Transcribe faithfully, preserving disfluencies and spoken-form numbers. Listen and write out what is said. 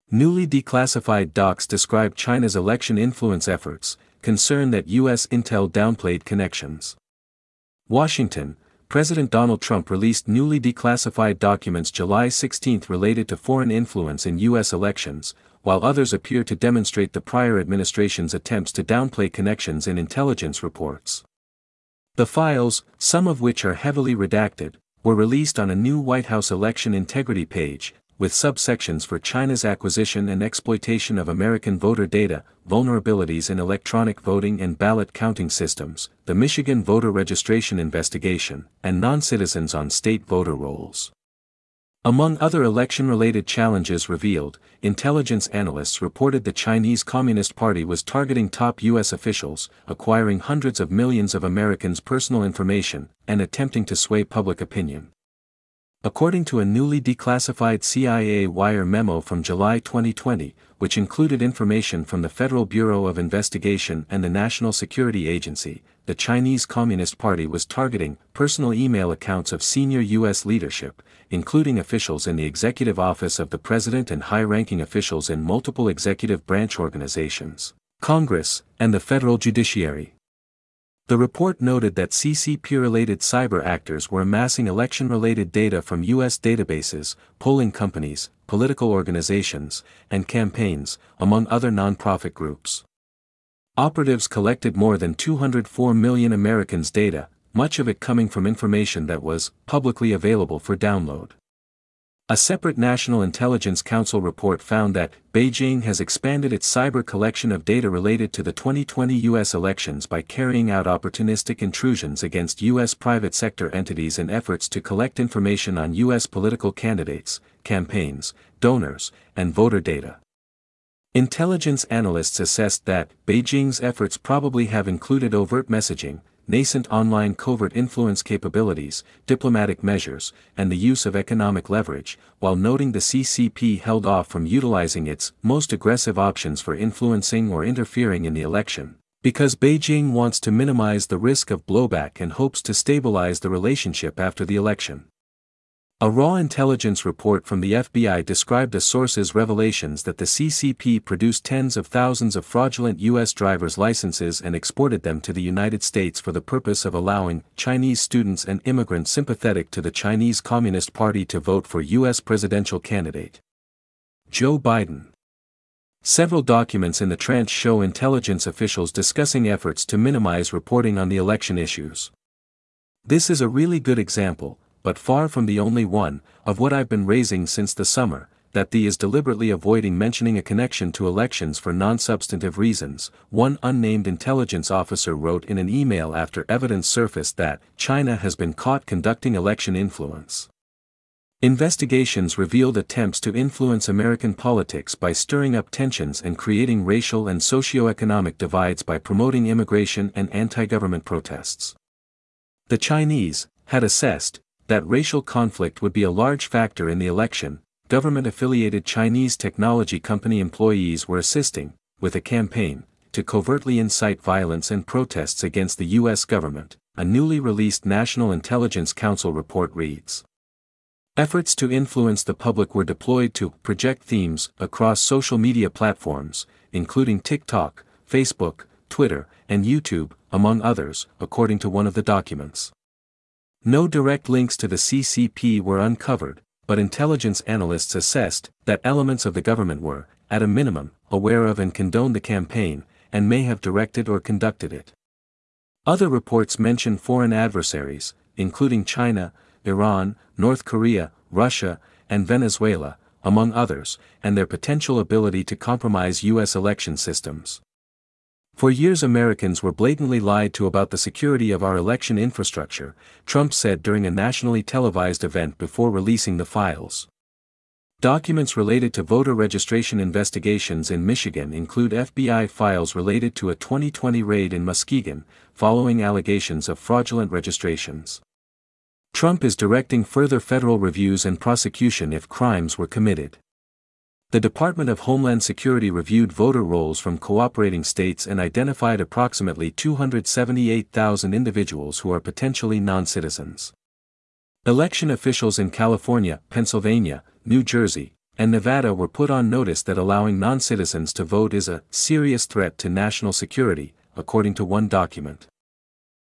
Newly declassified docs describe China's election influence efforts, concern that U S intel downplayed connections. Washington, President Donald Trump released newly declassified documents July sixteenth related to foreign influence in U S elections, while others appear to demonstrate the prior administration's attempts to downplay connections in intelligence reports. The files, some of which are heavily redacted, were released on a new White House election integrity page, with subsections for China's acquisition and exploitation of American voter data, vulnerabilities in electronic voting and ballot counting systems, the Michigan voter registration investigation, and non-citizens on state voter rolls. Among other election-related challenges revealed, intelligence analysts reported the Chinese Communist Party was targeting top U S officials, acquiring hundreds of millions of Americans' personal information, and attempting to sway public opinion. According to a newly declassified C I A wire memo from July twenty twenty, which included information from the Federal Bureau of Investigation and the National Security Agency, the Chinese Communist Party was targeting personal email accounts of senior U S leadership, including officials in the executive office of the president and high-ranking officials in multiple executive branch organizations, Congress, and the federal judiciary. The report noted that C C P-related cyber actors were amassing election-related data from U S databases, polling companies, political organizations, and campaigns, among other nonprofit groups. Operatives collected more than two hundred four million Americans' data, much of it coming from information that was publicly available for download. A separate National Intelligence Council report found that Beijing has expanded its cyber collection of data related to the twenty twenty U S elections by carrying out opportunistic intrusions against U S private sector entities in efforts to collect information on U S political candidates, campaigns, donors, and voter data. Intelligence analysts assessed that Beijing's efforts probably have included overt messaging, nascent online covert influence capabilities, diplomatic measures, and the use of economic leverage, while noting the C C P held off from utilizing its most aggressive options for influencing or interfering in the election, because Beijing wants to minimize the risk of blowback and hopes to stabilize the relationship after the election. A raw intelligence report from the F B I described a source's revelations that the C C P produced tens of thousands of fraudulent U S driver's licenses and exported them to the United States for the purpose of allowing Chinese students and immigrants sympathetic to the Chinese Communist Party to vote for U S presidential candidate Joe Biden. Several documents in the tranche show intelligence officials discussing efforts to minimize reporting on the election issues. This is a really good example, but far from the only one, of what I've been raising since the summer, that the is deliberately avoiding mentioning a connection to elections for non-substantive reasons, one unnamed intelligence officer wrote in an email after evidence surfaced that China has been caught conducting election influence. Investigations revealed attempts to influence American politics by stirring up tensions and creating racial and socioeconomic divides by promoting immigration and anti-government protests. The Chinese had assessed that racial conflict would be a large factor in the election. Government-affiliated Chinese technology company employees were assisting, with a campaign, to covertly incite violence and protests against the U S government, a newly released National Intelligence Council report reads. Efforts to influence the public were deployed to project themes across social media platforms, including TikTok, Facebook, Twitter, and YouTube, among others, according to one of the documents. No direct links to the C C P were uncovered, but intelligence analysts assessed that elements of the government were, at a minimum, aware of and condoned the campaign, and may have directed or conducted it. Other reports mention foreign adversaries, including China, Iran, North Korea, Russia, and Venezuela, among others, and their potential ability to compromise U S election systems. For years Americans were blatantly lied to about the security of our election infrastructure, Trump said during a nationally televised event before releasing the files. Documents related to voter registration investigations in Michigan include F B I files related to a twenty twenty raid in Muskegon, following allegations of fraudulent registrations. Trump is directing further federal reviews and prosecution if crimes were committed. The Department of Homeland Security reviewed voter rolls from cooperating states and identified approximately two hundred seventy-eight thousand individuals who are potentially non-citizens. Election officials in California, Pennsylvania, New Jersey, and Nevada were put on notice that allowing non-citizens to vote is a serious threat to national security, according to one document.